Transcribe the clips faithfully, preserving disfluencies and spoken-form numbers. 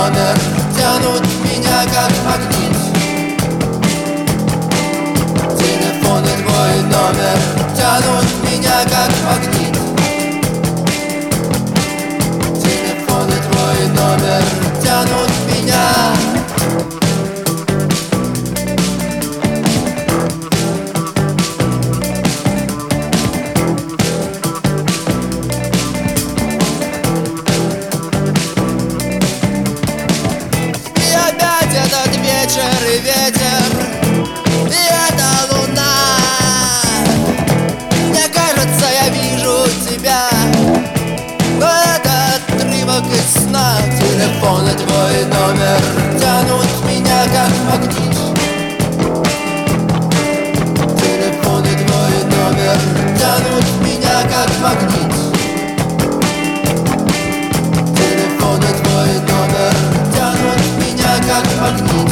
номер тянут меня как магнит. Телефонный твой номер тянут меня как магнит. Телефонный твой номер тянут меня. Этот вечер и ветер, и эта луна. Мне кажется, я вижу тебя, но это отрывок из сна. Телефонный твой номер тянут меня как магнит. Телефонный твой номер тянут меня как магнит. Телефонный твой номер тянут меня как магнит.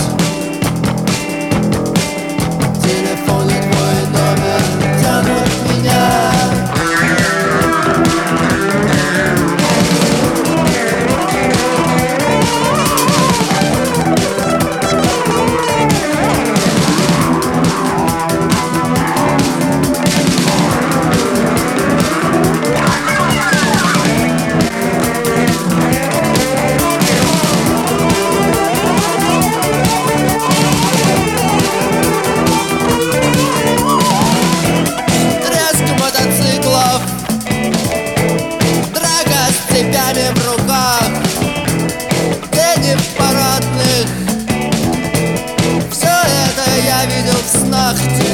Телефонный твой номер тянут меня. В руках, тени в парадных. Все это я видел в снах.